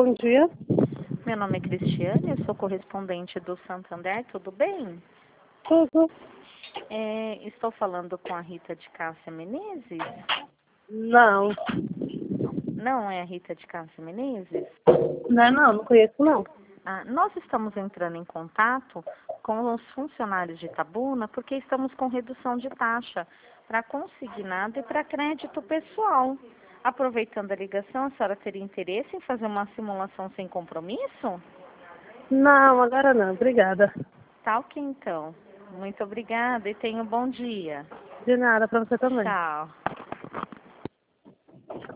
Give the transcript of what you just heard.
bom dia. Meu nome é Cristiane, eu sou correspondente do Santander, tudo bem? Tudo? Estou falando com a Rita de Cássia Menezes? Não. Não é a Rita de Cássia Menezes? Não conheço não. Nós estamos entrando em contato com os funcionários de Itabuna porque estamos com redução de taxa para consignado e para crédito pessoal. Aproveitando a ligação, a senhora teria interesse em fazer uma simulação sem compromisso? Não, agora não, obrigada. Tá ok, então. Muito obrigada e tenha um bom dia. De nada, pra você também. Tchau.